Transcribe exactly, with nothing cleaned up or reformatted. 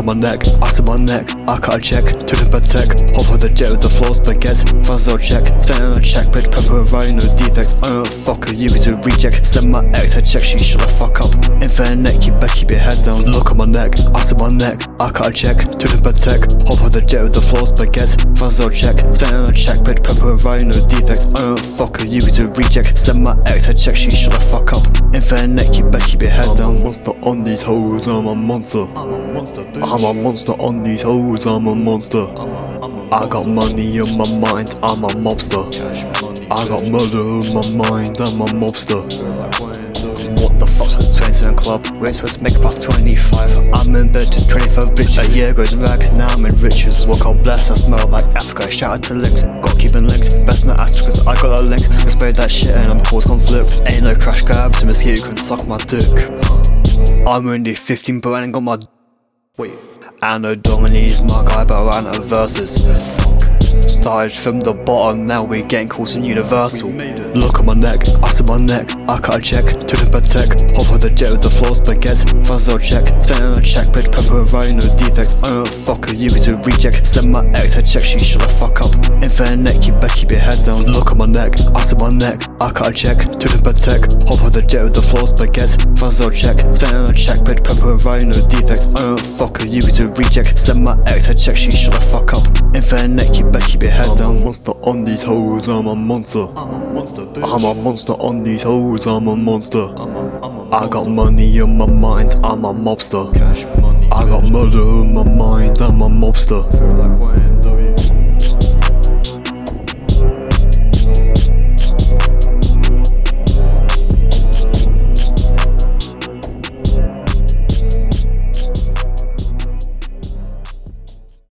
on my neck, ice on my neck. I cut a check, to the bed tech. Hop on the jet with the floors, baguettes. Fuzz little check, spent on a check. Bitch, pepper, right, no defects. I don't fuck her, you can do reject. Send my ex a check, she should I fuck up. Infinite neck, you better keep your head down. Look on my neck, ice on my neck. I cut a check, to the bed tech. Hop on the jet with the floors, baguettes. Fuzz little check, spent on a check. Bitch, pepper, right, no defects. I don't fuck her, you can do reject. Send my ex a check, she should I fuck up. Infinite neck, you better keep your head down. I'm a monster on these hoes, I'm a monster. I'm a monster, bitch. I'm a monster on these hoes, I'm a monster. I'm a, I'm a I got money in my mind, I'm a mobster. I got murder in my mind, I'm a mobster. What the fuck's a twenty-seven club? Race was make past twenty-five. I'm in bed to twenty-five bitch. A year goes in rags, now I'm in riches. Walk out blessed, I smell like Africa. Shout out to links, got keeping links. Best not ask cause I got the links. Can spray that shit and I'm cause conflict. Ain't no crash grabs, a mosquito can suck my dick. I'm only fifteen but I ain't got my wait. Anno Dominis, my guy, but I ran out of verses. Started from the bottom, now we getting calls from Universal. Look on my neck, ice on my neck. I cut a check, to the bed tech. Hop on the jet with the floors, baguettes. Fuzz little check, spent on a check. Bitch, pepper, right, no defects. I don't fuck her, you can do reject. Send my ex a check, she should I fuck up. Infinite neck, you better keep your head down. Look on my neck, ice on my neck. I cut a check, to the bed tech. Hop on the jet with the floors, baguettes. Fuzz little check, spent on a check. Bitch, pepper, right, no defects. I don't fuck her, you can do reject. Send my ex a check, she should I fuck up. Infinite neck, you better keep your head down. I'm a monster on these hoes, I'm a monster. I'm a monster, bitch. I'm a monster on these hoes, I'm a monster. I'm a, I'm a I got money in my mind, I'm a mobster. Cash money. I got murder in my mind, I'm a mobster. Feel like